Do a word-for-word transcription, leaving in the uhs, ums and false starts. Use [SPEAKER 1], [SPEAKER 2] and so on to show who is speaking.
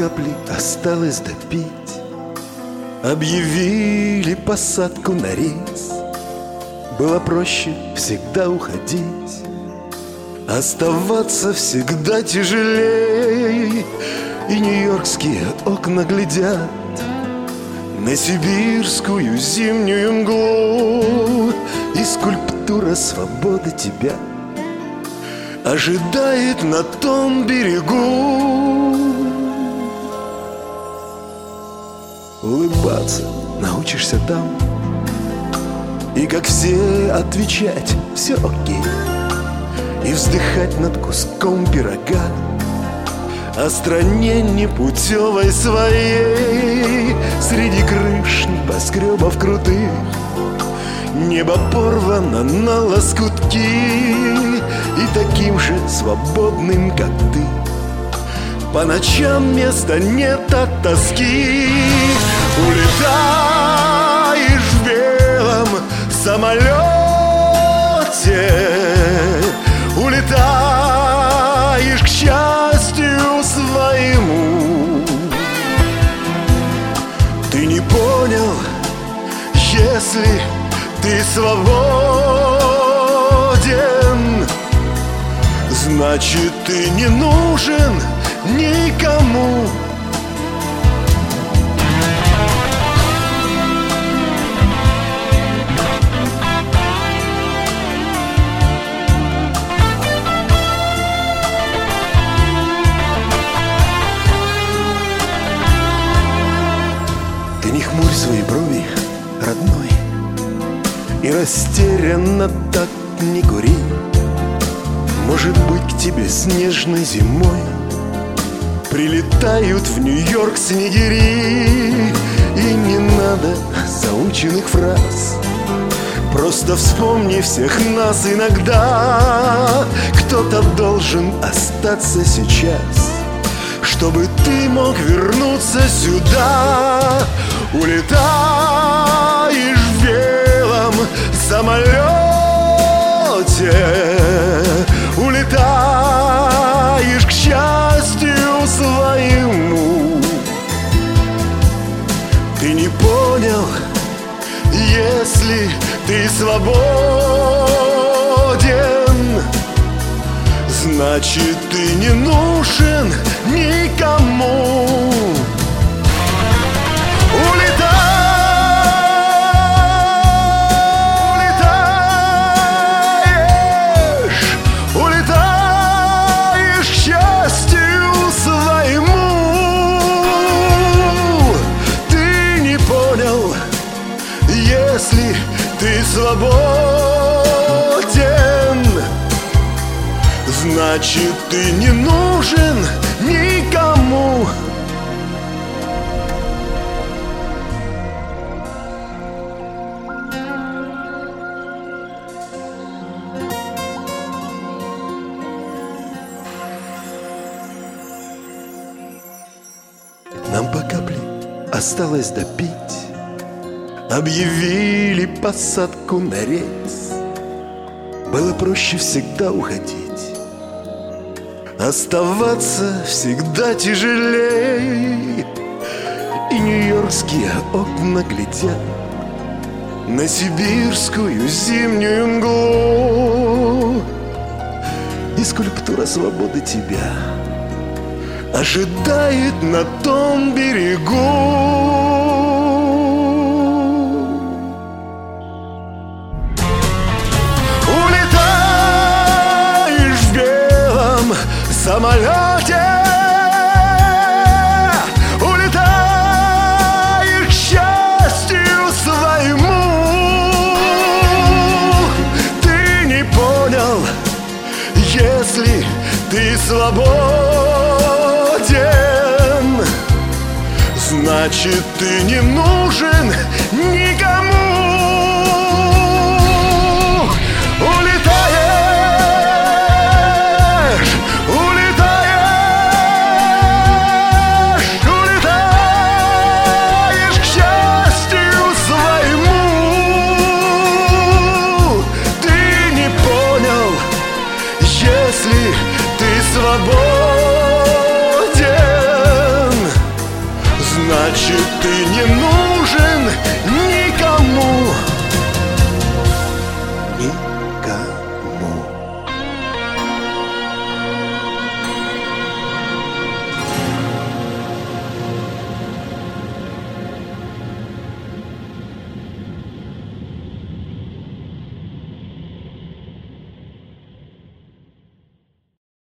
[SPEAKER 1] капли осталось допить. Объявили посадку на рейс. Было проще всегда уходить, оставаться всегда тяжелей. И нью-йоркские окна глядят на сибирскую зимнюю мглу, и скульптура свободы тебя ожидает на том берегу. Улыбаться научишься там, и как все отвечать «все окей», и вздыхать над куском пирога о стране непутевой своей. Среди крыш небоскребов крутых небо порвано на лоскутки, и таким же свободным, как ты, по ночам места нет от тоски. Улетаешь в белом самолете, улетаешь к счастью своему. Ты не понял, если ты свободен, значит, ты не нужен никому. Ты не хмурь свои брови, родной, и растерянно так не кури. Может быть, к тебе снежной зимой прилетают в Нью-Йорк снегири. И не надо заученных фраз, просто вспомни всех нас иногда. Кто-то должен остаться сейчас, чтобы ты мог вернуться сюда. Улетаешь в белом самолете, улетаешь к счастью своему. Ты не понял, если ты свободен, значит, ты не нужен никому. Если ты свободен, значит, ты не нужен никому. Нам по капле осталось допить. Объявили посадку на рейс. Было проще всегда уходить, оставаться всегда тяжелей. И нью-йоркские окна глядят на сибирскую зимнюю мглу, и скульптура свободы тебя ожидает на том берегу. Самолете улетаешь к счастью своему. Ты не понял, если ты свободен, значит, ты не нужен никому. Если ты свободен, значит ты не нужен никому.